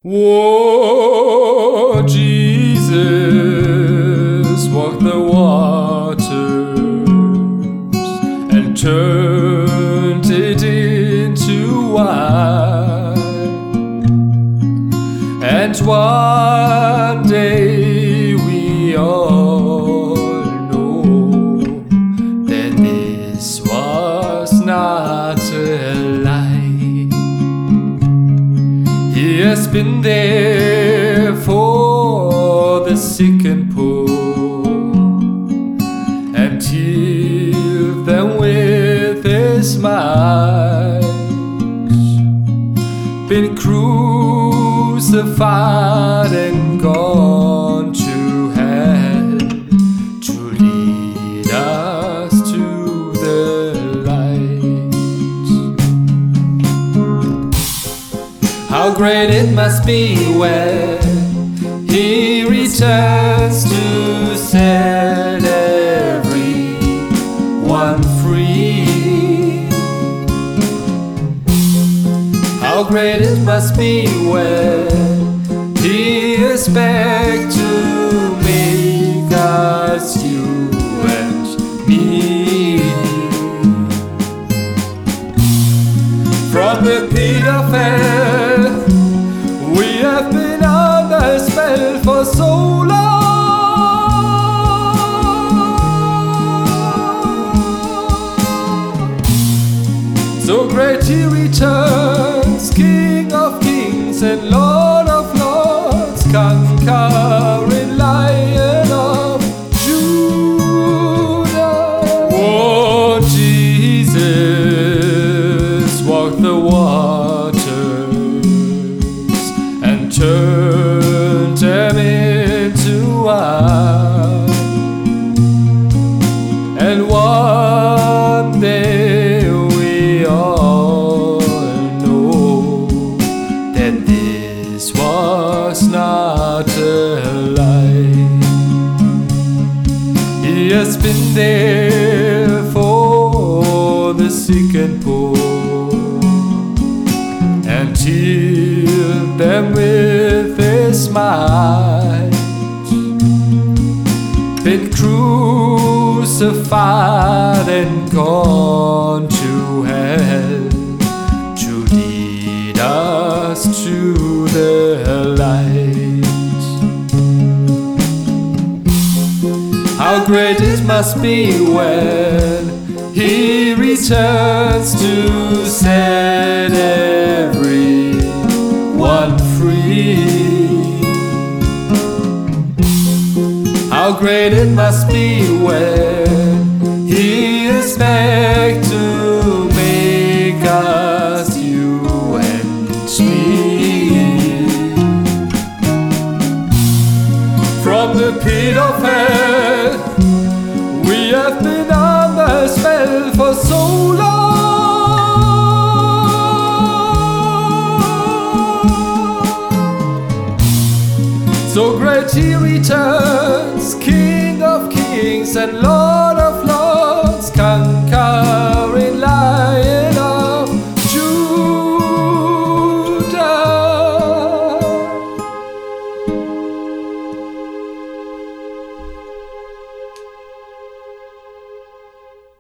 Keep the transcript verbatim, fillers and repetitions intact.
Oh, Jesus walked the waters and turned it into wine. And one day we all know that this was not a lie. He has been there for the sick and poor and healed them with his might. Been crucified and gone to hell to lead us to the light. How great it must be when he returns to set everyone free. How great it must be when he is back to make us you and me. From the pit of hell we have been under spell for so long. So great he returns, King of kings and Lord of lords, conquering Lion of Judah. Oh, Jesus walked the waters and turned them into wine. And one day we all know that this was not a lie. He has been there for the sick and poor and healed them with his might. Been crucified and gone to hell to lead us to the light. How great it must be when he returns to set everyone free. How great it must be when he is back to make us you and me. From the pit of hell we have been under spell for so long. So great he returns, King of kings and Lord